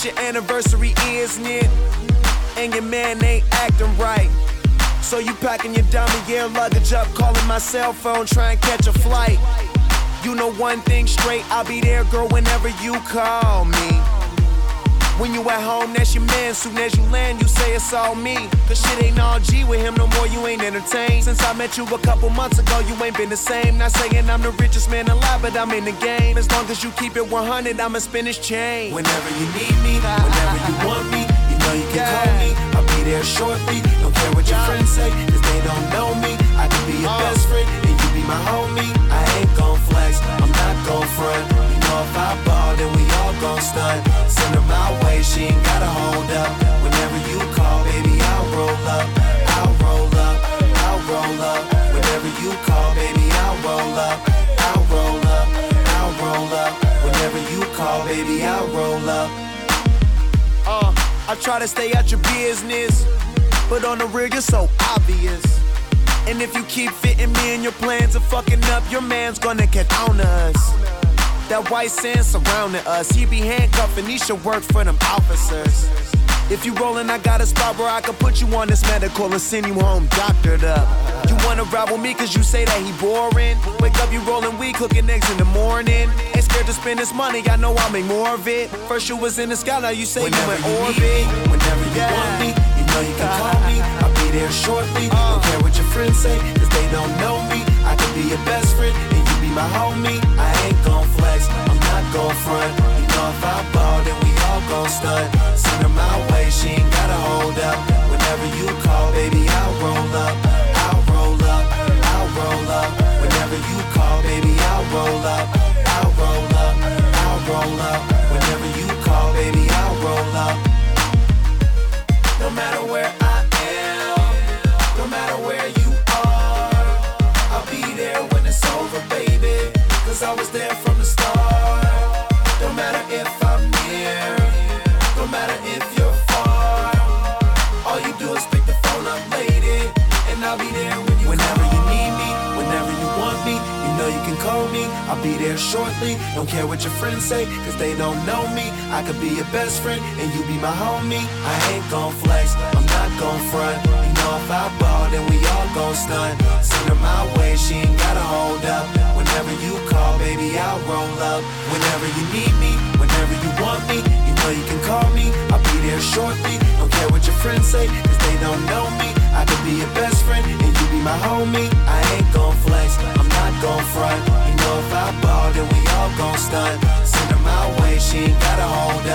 your anniversary is near, and your man ain't acting right. So you packing your diamond gear luggage up, calling my cell phone, trying to catch a flight. You know one thing straight, I'll be there, girl, whenever you call me. When you at home, that's your man. Soon as you land, you say it's all me. Cause shit ain't all G with him no more, you ain't entertained. Since I met you a couple months ago, you ain't been the same. Not saying I'm the richest man alive, but I'm in the game. As long as you keep it 100, I'ma spin this chain. Whenever you need me, whenever you want me, you know you can call me. I'll be there shortly, don't care what your friends say, cause they don't know me. I can be your best friend, and you be my homie. I ain't gon' flex, I'm not gon' front. You know if I ball, then we all gon' stunt. Send her my way, she ain't gotta hold up. Whenever you call, baby, I'll roll up. I'll roll up, I'll roll up. Whenever you call, baby, I'll roll up. I'll roll up, I'll roll up. Whenever you call, baby, I'll roll up. I try to stay out your business, but on the real, you're so obvious. And if you keep fitting me in your plans of fucking up, your man's gonna get on us. That white sand surrounding us, he be handcuffing, he should work for them officers. If you rollin', I got a spot where I can put you on this medical and send you home doctored up. You wanna ride with me cause you say that he boring. Wake up, you rollin' weed, cooking eggs in the morning. Ain't scared to spend this money, I know I'll make more of it. First you was in the sky, now you say whenever you in orbit. Whenever you want me, you know you can call me. I'll be there shortly, don't care what your friends say, cause they don't know me. I can be your best friend, and you be my homie. I ain't gon' flex, I'm not gon' front. You know if I ball, then we all gon' stunt. Send her my way, she ain't gotta hold up. Whenever you call, baby, I'll roll up. I'll roll up, I'll roll up. Whenever you call, baby, I'll roll up. I'll roll up, I'll roll up. Whenever you call, baby, I'll roll up. No matter where I am, no matter where you are, I'll be there when it's over, baby. Cause I was there from the start. No matter if I'm near, no matter if you're far, all you do is pick the phone up, lady, and I'll be there when you whenever call. You need me, whenever you want me, you know you can call me. I'll be there shortly, don't care what your friends say, cause they don't know me. I could be your best friend, and you be my homie. I ain't gon' flex, I'm not gon' front. You know if I ball, then we all gon' stunt. Send her my way, she ain't gotta hold up. Whenever you call, baby, I'll roll up. Whenever you need me, whenever you want me, you know you can call me. I'll be there shortly, don't care what your friends say, cause they don't know me. I could be your best friend, and you be my homie. I ain't gon' flex, I'm not gon' front. You know if I ball, then we all gon' stunt. Send her my way, she ain't gotta hold